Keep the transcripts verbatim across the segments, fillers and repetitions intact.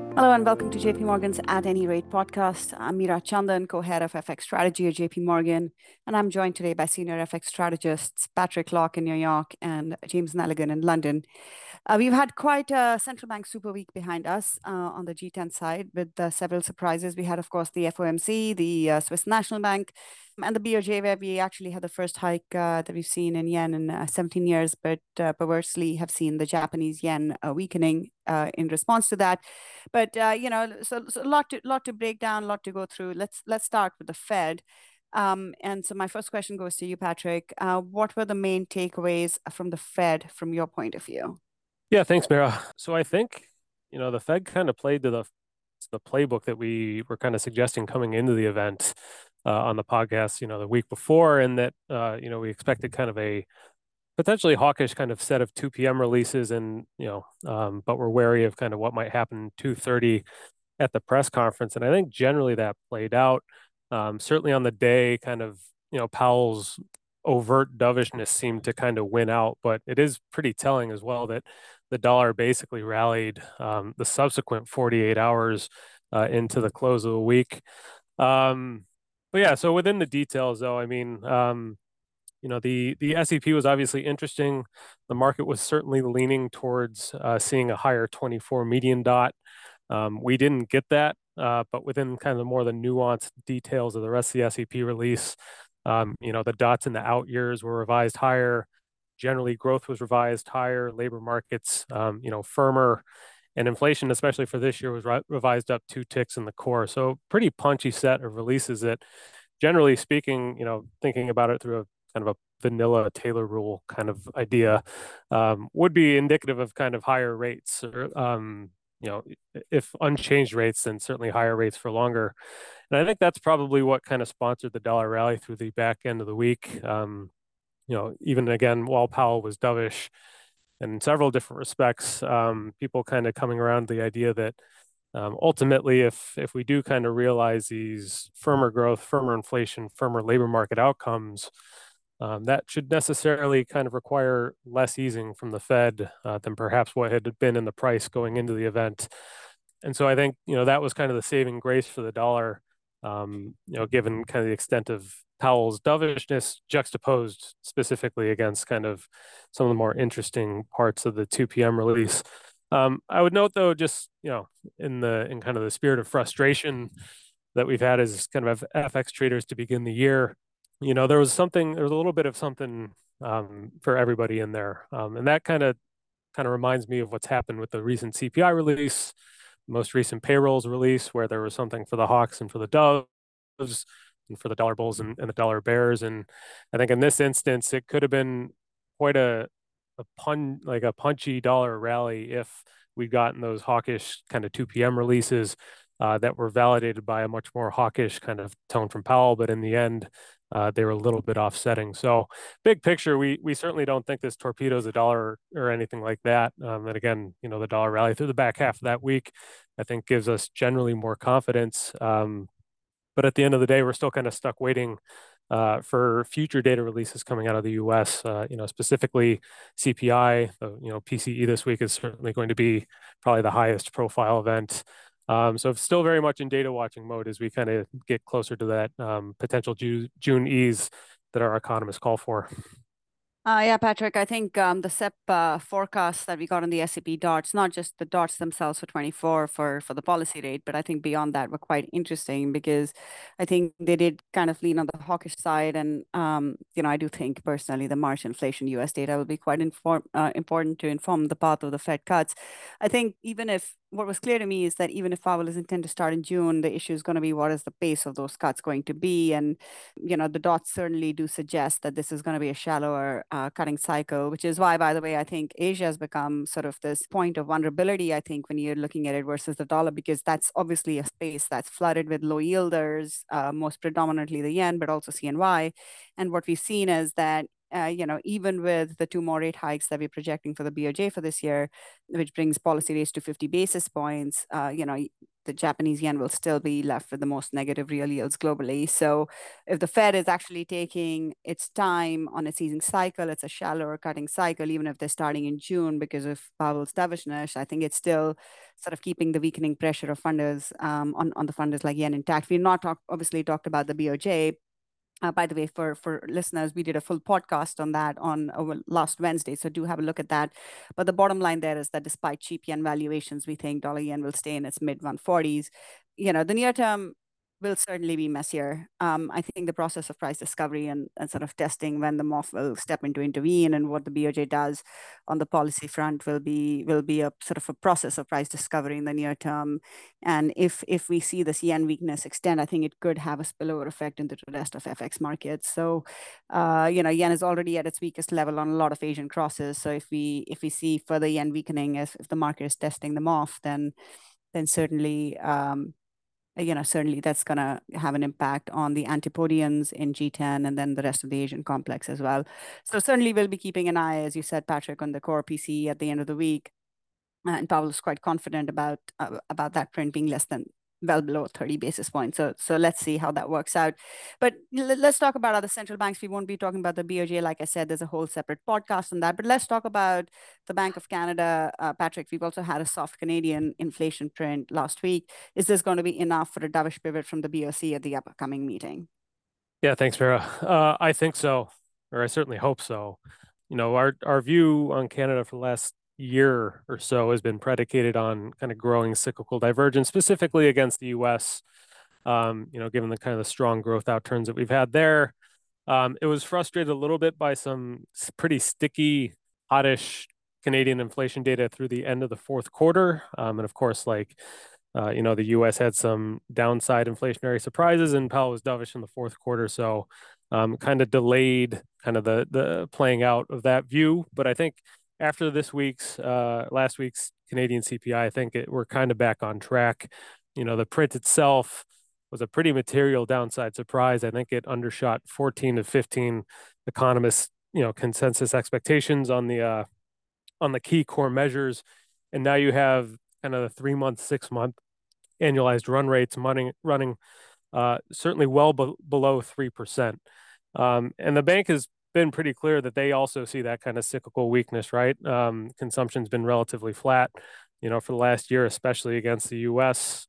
Hello and welcome to J P Morgan's At Any Rate podcast. I'm Meera Chandan, co-head of F X strategy at J P Morgan, and I'm joined today by senior F X strategists Patrick Locke in New York and James Nelligan in London. Uh, we've had quite a central bank super week behind us uh, on the G ten side with uh, several surprises. We had, of course, the F O M C, the uh, Swiss National Bank, and the B O J, where we actually had the first hike uh, that we've seen in yen in uh, seventeen years, but uh, perversely have seen the Japanese yen uh, weakening uh, in response to that. But uh, you know, so, so a lot to lot to break down, a lot to go through. Let's let's start with the Fed. Um, and so my first question goes to you, Patrick. Uh, what were the main takeaways from the Fed from your point of view? Yeah, thanks, Mara. So I think, you know, the Fed kind of played to the to the playbook that we were kind of suggesting coming into the event uh, on the podcast, you know, the week before, and that uh, you know, we expected kind of a potentially hawkish kind of set of two p m releases, and you know, um, but we're wary of kind of what might happen two thirty at the press conference. And I think generally that played out. Um, certainly on the day, kind of, you know, Powell's overt dovishness seemed to kind of win out, but it is pretty telling as well that the dollar basically rallied um, the subsequent forty-eight hours uh, into the close of the week. Um, but yeah, so within the details, though, I mean, um, you know, the the S E P was obviously interesting. The market was certainly leaning towards uh, seeing a higher twenty-four median dot. Um, we didn't get that, uh, but within kind of more the nuanced details of the rest of the S E P release, um, you know, the dots in the out years were revised higher. Generally, growth was revised higher. Labor markets, um, you know, firmer, and inflation, especially for this year, was re- revised up two ticks in the core. So, pretty punchy set of releases that, generally speaking, you know, thinking about it through a kind of a vanilla Taylor rule kind of idea, um, would be indicative of kind of higher rates, or um, you know, if unchanged rates, then certainly higher rates for longer. And I think that's probably what kind of sponsored the dollar rally through the back end of the week. Um, you know, even again, while Powell was dovish in several different respects, um, people kind of coming around to the idea that um, ultimately, if if we do kind of realize these firmer growth, firmer inflation, firmer labor market outcomes, um, that should necessarily kind of require less easing from the Fed uh, than perhaps what had been in the price going into the event. And so I think, you know, that was kind of the saving grace for the dollar, um, you know, given kind of the extent of Powell's dovishness juxtaposed specifically against kind of some of the more interesting parts of the two p m release. Um, I would note though, just, you know, in the in kind of the spirit of frustration that we've had as kind of F X traders to begin the year, you know, there was something, there was a little bit of something um, for everybody in there, um, and that kind of kind of reminds me of what's happened with the recent C P I release, most recent payrolls release, where there was something for the Hawks and for the Doves, and for the dollar bulls and, and the dollar bears. And I think in this instance, it could have been quite a a pun like a punchy dollar rally if we'd gotten those hawkish kind of two p m releases uh, that were validated by a much more hawkish kind of tone from Powell. But in the end, uh, they were a little bit offsetting. So big picture, we we certainly don't think this torpedoes a dollar or anything like that. Um, and again, you know, the dollar rally through the back half of that week, I think gives us generally more confidence. Um, but at the end of the day, we're still kind of stuck waiting uh, for future data releases coming out of the U S. Uh, you know, specifically C P I. Uh, you know, P C E this week is certainly going to be probably the highest profile event. Um, so it's still very much in data watching mode as we kind of get closer to that um, potential Ju- June ease that our economists call for. Uh, yeah, Patrick, I think um, the S E P uh, forecast that we got on the S E P dots, not just the dots themselves for twenty-four for, for the policy rate, but I think beyond that were quite interesting because I think they did kind of lean on the hawkish side. And, um, you know, I do think personally the March inflation U S data will be quite inform, uh, important to inform the path of the Fed cuts. I think even if what was clear to me is that even if Powell is intended to start in June, the issue is going to be what is the pace of those cuts going to be. And, you know, the dots certainly do suggest that this is going to be a shallower uh, cutting cycle, which is why, by the way, I think Asia has become sort of this point of vulnerability, I think, when you're looking at it versus the dollar, because that's obviously a space that's flooded with low yielders, uh, most predominantly the yen, but also C N Y. And what we've seen is that uh, you know, even with the two more rate hikes that we're projecting for the B O J for this year, which brings policy rates to fifty basis points, uh, you know, the Japanese yen will still be left with the most negative real yields globally. So if the Fed is actually taking its time on its easing cycle, it's a shallower cutting cycle, even if they're starting in June because of Powell's dovishness, I think it's still sort of keeping the weakening pressure of funders um, on, on the funders like yen intact. We've not talk, obviously talked about the B O J. Uh, by the way, for for listeners, we did a full podcast on that on uh, last Wednesday, so do have a look at that. But the bottom line there is that despite cheap yen valuations, we think dollar yen will stay in its mid one forties. You know, the near term will certainly be messier. Um, I think the process of price discovery and, and sort of testing when the M O F will step in to intervene and what the B O J does on the policy front will be will be a sort of a process of price discovery in the near term. And if if we see this yen weakness extend, I think it could have a spillover effect into the rest of F X markets. So, uh, you know, yen is already at its weakest level on a lot of Asian crosses. So if we if we see further yen weakening, if, if the market is testing them off, then then certainly um, you know, certainly that's going to have an impact on the antipodians in G ten and then the rest of the Asian complex as well. So certainly we'll be keeping an eye, as you said, Patrick, on the core P C E at the end of the week. Uh, and Powell is quite confident about uh, about that print being less than well below thirty basis points. So so let's see how that works out. But l- let's talk about other central banks. We won't be talking about the B O J. Like I said, there's a whole separate podcast on that. But let's talk about the Bank of Canada. Uh, Patrick, we've also had a soft Canadian inflation print last week. Is this going to be enough for a dovish pivot from the B O C at the upcoming meeting? Yeah, thanks, Vera. Uh, I think so, or I certainly hope so. You know, our our view on Canada for the last year or so has been predicated on kind of growing cyclical divergence, specifically against the U S. Um, you know, given the kind of the strong growth outturns that we've had there. Um, it was frustrated a little bit by some pretty sticky, hottish Canadian inflation data through the end of the fourth quarter. Um, and of course, like uh, you know, the U S had some downside inflationary surprises, and Powell was dovish in the fourth quarter, so um, kind of delayed kind of the the playing out of that view. But I think after this week's uh, last week's Canadian C P I, I think it, we're kind of back on track. You know, the print itself was a pretty material downside surprise. I think it undershot fourteen to fifteen economists, you know, consensus expectations on the uh, on the key core measures, and now you have kind of the three month, six month annualized run rates running running uh, certainly well be- below three percent. Um, and the bank has been pretty clear that they also see that kind of cyclical weakness, right? Um, consumption's been relatively flat, you know, for the last year, especially against the U S.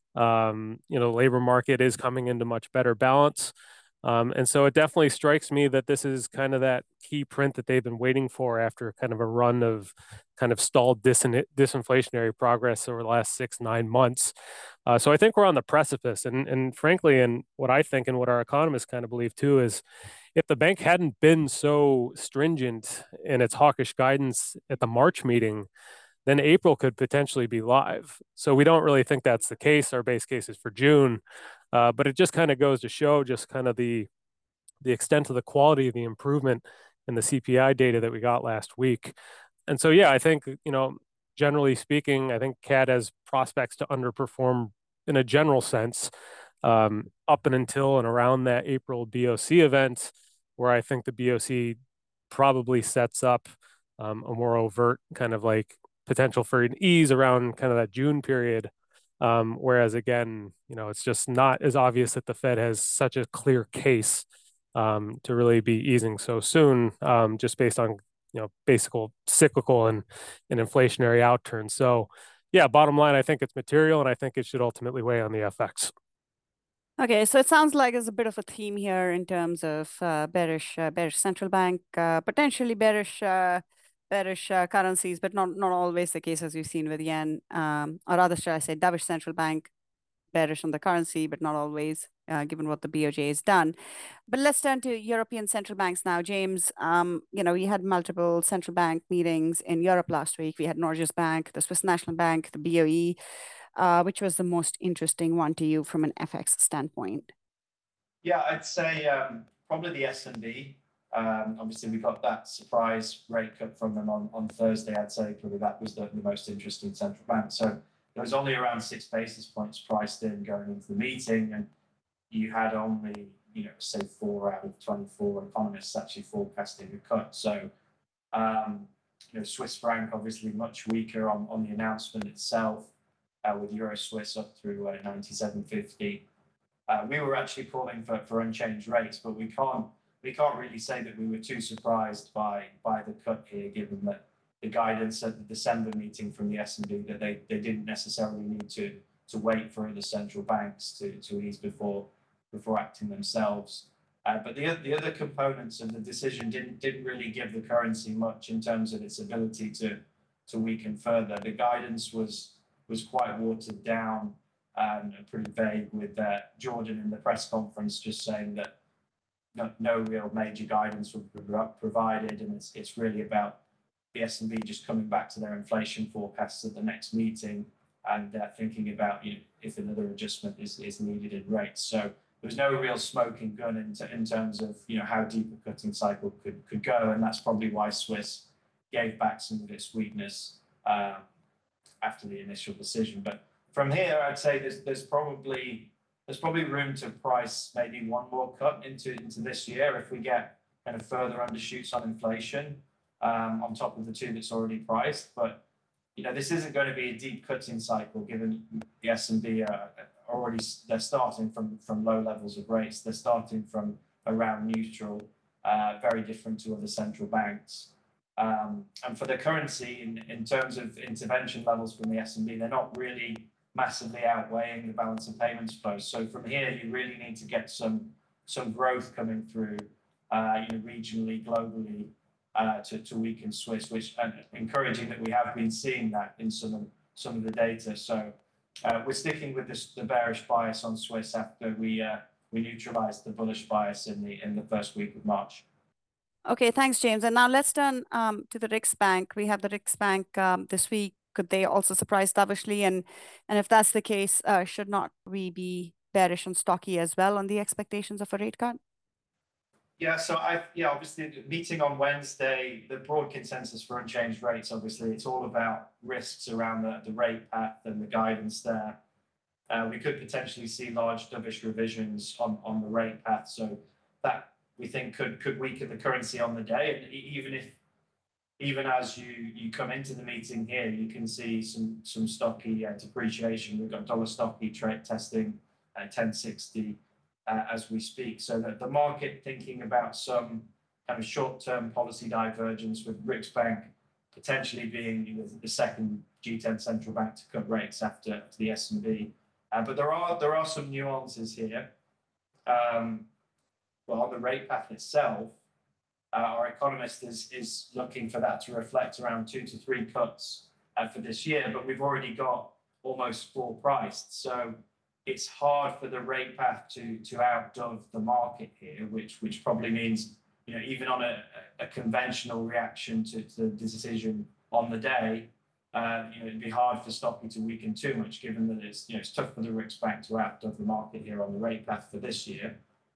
Um, you know, the labor market is coming into much better balance. Um, and so it definitely strikes me that this is kind of that key print that they've been waiting for after kind of a run of kind of stalled disin- disinflationary progress over the last six, nine months. Uh, so I think we're on the precipice. And, and frankly, and what I think and what our economists kind of believe too is if the bank hadn't been so stringent in its hawkish guidance at the March meeting, then April could potentially be live. So we don't really think that's the case. Our base case is for June. Uh, but it just kind of goes to show just kind of the the extent of the quality of the improvement in the C P I data that we got last week. And so, yeah, I think, you know, generally speaking, I think C A D has prospects to underperform in a general sense um, up and until and around that April B O C event, where I think the B O C probably sets up um, a more overt kind of like potential for an ease around kind of that June period. Um, whereas again, you know, it's just not as obvious that the Fed has such a clear case um, to really be easing so soon, um, just based on you know basic cyclical and and inflationary outturns. So, yeah, bottom line, I think it's material, and I think it should ultimately weigh on the F X. Okay, so it sounds like there's a bit of a theme here in terms of uh, bearish, uh, bearish central bank, uh, potentially bearish, uh, bearish uh, currencies, but not not always the case as we've seen with yen, um, or rather, should I say, dovish central bank, bearish on the currency, but not always, uh, given what the B O J has done. But let's turn to European central banks now, James. Um, you know, we had multiple central bank meetings in Europe last week. We had Norges Bank, the Swiss National Bank, the B O E. Uh, which was the most interesting one to you from an F X standpoint? Yeah, I'd say um, probably the S N B. Um, obviously, we got that surprise rate cut from them on, on Thursday. I'd say probably that was the, the most interesting central bank. So there was only around six basis points priced in going into the meeting, and you had only, you know, say four out of twenty-four economists actually forecasting a cut. So, um, you know, Swiss franc obviously much weaker on, on the announcement itself. uh, with Euro Swiss up through uh, ninety-seven fifty. Uh, we were actually calling for, for unchanged rates, but we can't we can't really say that we were too surprised by by the cut here, given that the guidance at the December meeting from the S and P that they, they didn't necessarily need to to wait for the central banks to, to ease before before acting themselves. Uh, but the the other components of the decision didn't didn't really give the currency much in terms of its ability to to weaken further. The guidance was was quite watered down and pretty vague, with uh, Jordan in the press conference just saying that no, no real major guidance would be provided, and it's it's really about the S and P just coming back to their inflation forecasts at the next meeting and uh, thinking about, you know, if another adjustment is, is needed in rates. So there was no real smoking gun in, t- in terms of, you know, how deep a cutting cycle could, could go, and that's probably why Swiss gave back some of its weakness uh, after the initial decision. But from here, I'd say there's there's probably there's probably room to price maybe one more cut into into this year if we get kind of further undershoots on inflation um, on top of the two that's already priced. But you know, this isn't going to be a deep cutting cycle, given the S and P are already they're starting from from low levels of rates. They're starting from around neutral, uh, very different to other central banks. Um, and for the currency, in, in terms of intervention levels from the S and P, they're not really massively outweighing the balance of payments flows. So from here, you really need to get some some growth coming through, uh, you know, regionally, globally, uh, to to weaken Swiss, which and encouraging that we have been seeing that in some of some of the data. So uh, we're sticking with this the bearish bias on Swiss after we uh, we neutralized the bullish bias in the in the first week of March. Okay, thanks, James. And now let's turn um, to the Riksbank. We have the Riksbank um, this week. Could they also surprise dovishly? And and if that's the case, uh, should not we be bearish on Stocky as well on the expectations of a rate cut? Yeah, so I yeah, obviously the meeting on Wednesday, the broad consensus for unchanged rates, obviously it's all about risks around the, the rate path and the guidance there. Uh, we could potentially see large dovish revisions on, on the rate path. So that we think could could weaken the currency on the day. And even if even as you you come into the meeting here, you can see some some stocky uh, depreciation. We've got dollar stocky trade testing at ten sixty uh, as we speak. So that the market thinking about some kind of short-term policy divergence, with Riksbank potentially being, you know, the second G ten central bank to cut rates after, after the S and P. Uh, but there are there are some nuances here. Um, well, on the rate path itself, uh, our economist is is looking for that to reflect around two to three cuts uh, for this year. But we've already got almost four priced, so it's hard for the rate path to to outdove the market here, which which probably means, you know, even on a, a conventional reaction to, to the decision on the day, uh, you know, it'd be hard for Stocky to weaken too much, given that it's, you know, it's tough for the Riksbank to outdove the market here on the rate path for this year.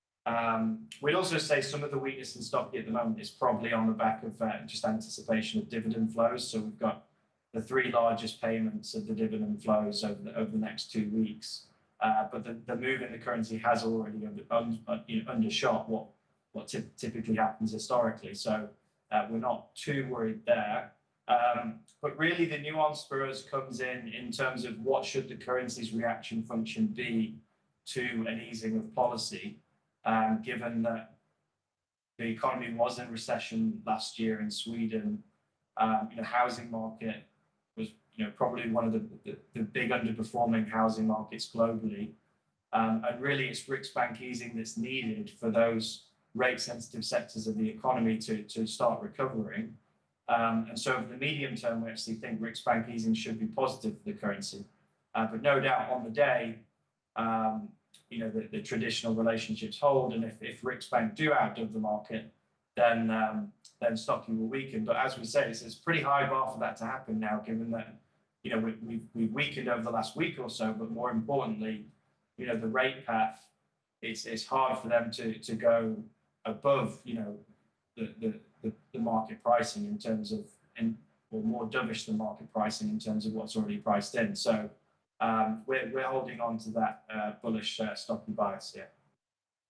Um, we'd also say some of the weakness in Stocky at the moment is probably on the back of uh, just anticipation of dividend flows. So we've got the three largest payments of the dividend flows over the, over the next two weeks. Uh, but the, the move in the currency has already under, un, you know, undershot what what t- typically happens historically. So uh, we're not too worried there. Um, but really the nuance for us comes in in terms of what should the currency's reaction function be to an easing of policy, um, given that the economy was in recession last year in Sweden. Um, you know, housing market was, you know, probably one of the, the, the big underperforming housing markets globally. Um, and really it's Riksbank easing that's needed for those rate sensitive sectors of the economy to, to start recovering. Um, and so for the medium term, we actually think Riksbank easing should be positive for the currency. Uh, but no doubt on the day, um, you know, the, the traditional relationships hold. And if, if Riksbank do outdo the market, then um, then Stocky will weaken. But as we say, it's, it's a pretty high bar for that to happen now, given that, you know, we, we've, we've weakened over the last week or so, but more importantly, you know, the rate path, it's it's hard for them to to go above, you know, the the, the, the market pricing in terms of, and or more dovish than market pricing in terms of what's already priced in. So um, we're we're holding on to that uh, bullish uh, Stocky bias here.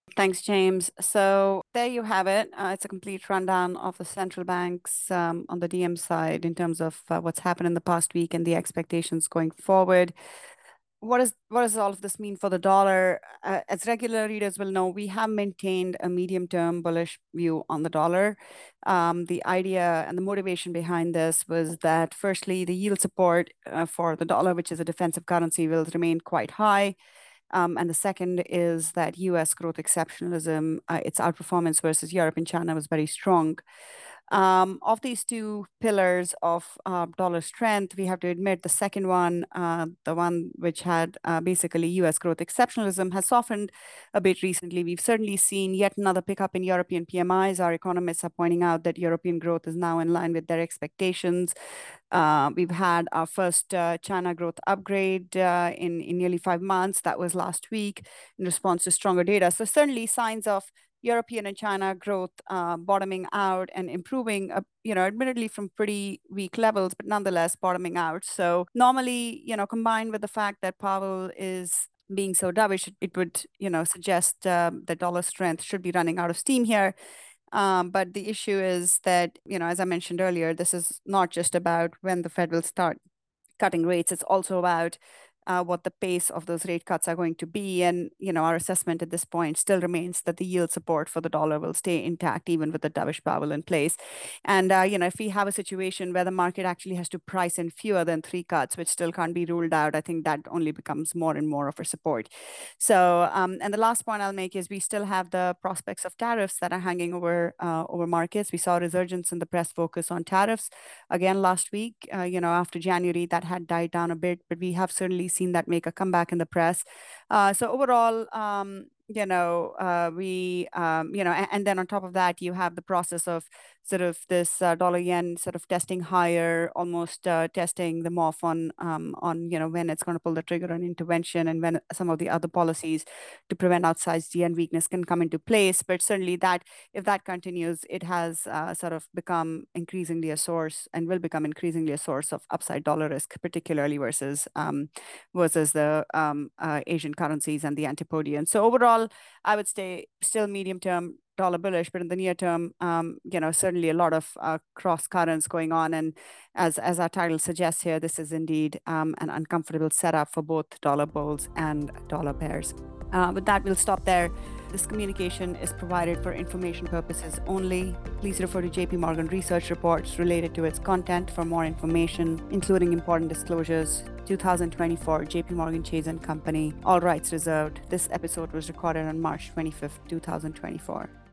Thanks, James. So there you have it. Uh, it's a complete rundown of the central banks um, on the D M side in terms of uh, what's happened in the past week and the expectations going forward. What is what does all of this mean for the dollar? Uh, as regular readers will know, we have maintained a medium-term bullish view on the dollar. Um, the idea and the motivation behind this was that, firstly, the yield support uh, for the dollar, which is a defensive currency, will remain quite high. Um, and the second is that U S growth exceptionalism, uh, its outperformance versus Europe and China was very strong. Um, of these two pillars of uh, dollar strength, we have to admit the second one, uh, the one which had uh, basically U S growth exceptionalism, has softened a bit recently. We've certainly seen yet another pickup in European P M Is. Our economists are pointing out that European growth is now in line with their expectations. Uh, we've had our first uh, China growth upgrade uh, in, in nearly five months. That was last week in response to stronger data. So certainly signs of European and China growth uh, bottoming out and improving, uh, you know, admittedly from pretty weak levels, but nonetheless bottoming out. So normally, you know, combined with the fact that Powell is being so dovish, it would, you know, suggest um, that dollar strength should be running out of steam here. Um, but the issue is that, you know, as I mentioned earlier, this is not just about when the Fed will start cutting rates. It's also about uh, what the pace of those rate cuts are going to be. And, you know, our assessment at this point still remains that the yield support for the dollar will stay intact, even with the dovish Powell in place. And, uh, you know, if we have a situation where the market actually has to price in fewer than three cuts, which still can't be ruled out, I think that only becomes more and more of a support. So, um, and the last point I'll make is we still have the prospects of tariffs that are hanging over uh, over markets. We saw a resurgence in the press focus on tariffs again last week. Uh, you know, after January, that had died down a bit, but we have certainly seen that make a comeback in the press. Uh, so overall, um, you know, uh, we, um, you know, and, and then on top of that, you have the process of sort of this uh, dollar yen sort of testing higher, almost uh, testing them off on, um, on, you know, when it's going to pull the trigger on intervention and when some of the other policies to prevent outsized yen weakness can come into place. But certainly that, if that continues, it has uh, sort of become increasingly a source and will become increasingly a source of upside dollar risk, particularly versus um, versus the um, uh, Asian currencies and the antipodian. So overall, I would say still medium term dollar bullish, but in the near term, um, you know, certainly a lot of uh, cross currents going on. And as as our title suggests here, this is indeed um, an uncomfortable setup for both dollar bulls and dollar bears. Uh, with that, we'll stop there. This communication is provided for information purposes only. Please refer to J P Morgan research reports related to its content for more information, including important disclosures. two thousand twenty-four J P Morgan Chase and Company. All rights reserved. This episode was recorded on March twenty-fifth, two thousand twenty-four.